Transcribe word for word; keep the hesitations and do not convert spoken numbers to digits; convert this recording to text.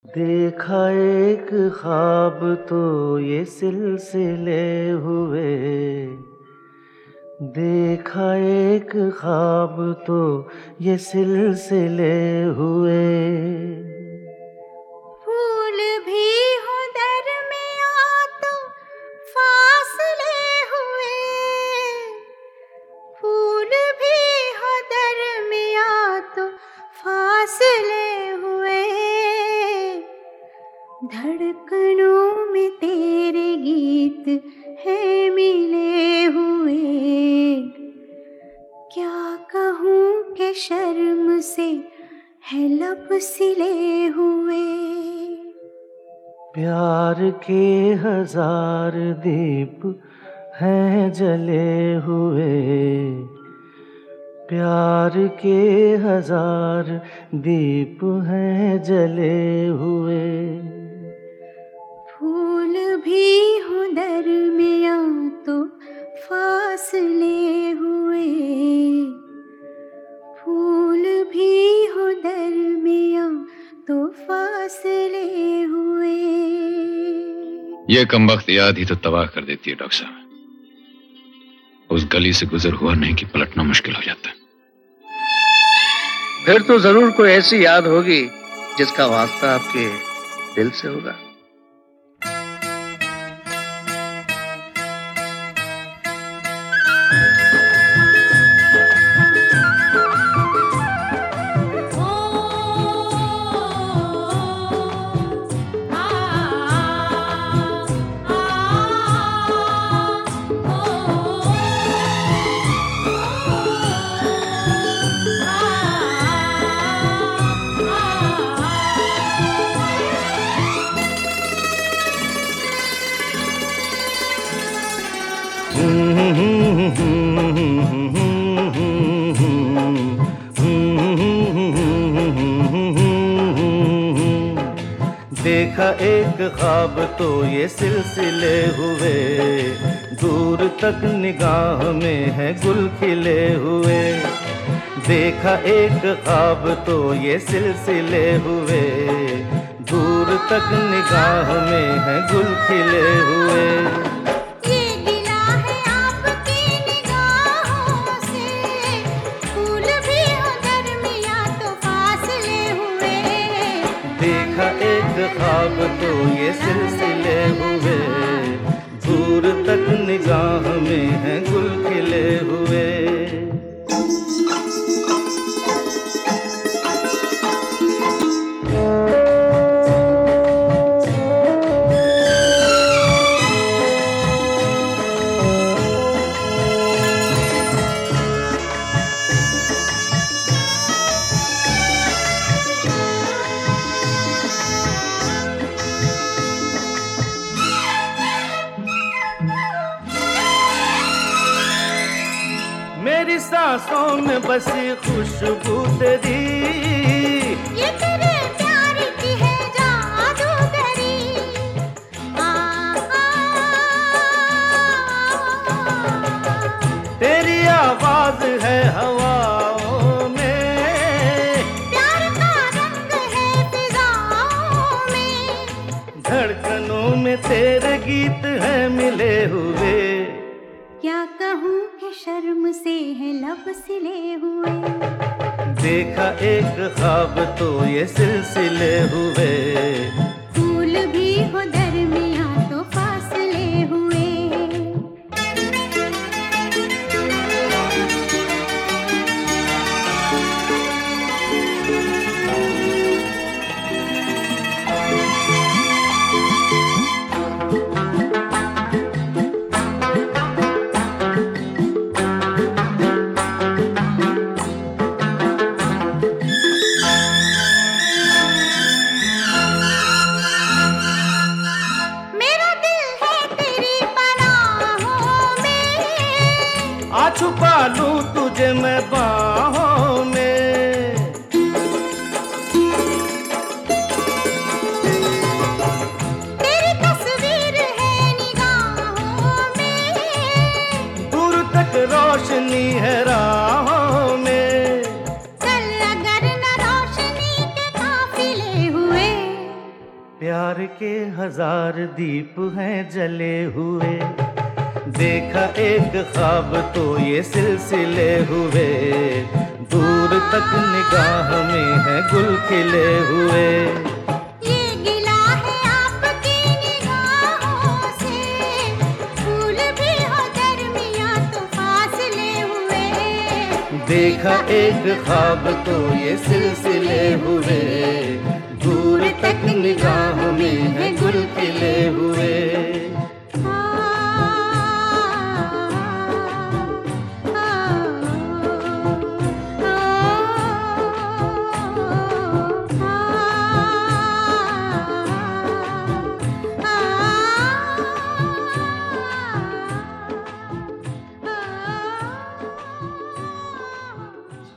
देखा एक ख्वाब तो ये सिलसिले हुए, देखा एक ख्वाब तो ये सिलसिले हुए। फूल भी हो दरमियाँ तो फासले हुए, फूल भी हो दरमियाँ तो फासले हुए। धड़कनों में तेरे गीत है मिले हुए, क्या कहूँ कि शर्म से है लब सिले हुए। प्यार के हजार दीप हैं जले हुए, प्यार के हजार दीप हैं जले हुए। फूल भी हो दरमियाँ तो फासले हुए, फूल भी हो दरमियाँ तो फासले हुए। ये कमबख्त याद ही तो तबाह कर देती है डॉक्टर साहब। उस गली से गुजर हुआ नहीं कि पलटना मुश्किल हो जाता है। फिर तो जरूर कोई ऐसी याद होगी जिसका वास्ता आपके दिल से होगा। देखा एक ख्वाब तो ये सिलसिले हुए, दूर तक निगाह में है गुल खिले हुए। देखा एक ख्वाब तो ये सिलसिले हुए, दूर तक निगाह में है गुल खिले हुए। देखा एक ख्वाब तो ये सिलसिले हुए, दूर तक निगाह में है गुल खिले हुए। मेरी सांसों में बसी खुशबू तेरी, ये तेरे प्यार की है जादूगरी। आ, आ, तेरी आवाज है हवाओं में, प्यार का रंग है फिजाओं में। धड़कनों में तेरे गीत है मिले हुए। क्या कहूँ कि शर्म से है लब सिले हुए। देखा एक ख्वाब तो ये सिलसिले हुए, फूल भी हो दरमियाँ तो फासले हुए। प्यार के हजार दीप हैं जले हुए, देखा एक ख्वाब तो ये सिलसिले हुए, दूर तक निगाह में है गुल खिले हुए। ये गिला है आपकी निगाहों से, फूल भी हो दरमियां तो फासले हुए, देखा एक ख्वाब तो ये सिलसिले हुए, दूर तक निगाह में है गुल खिले हुए।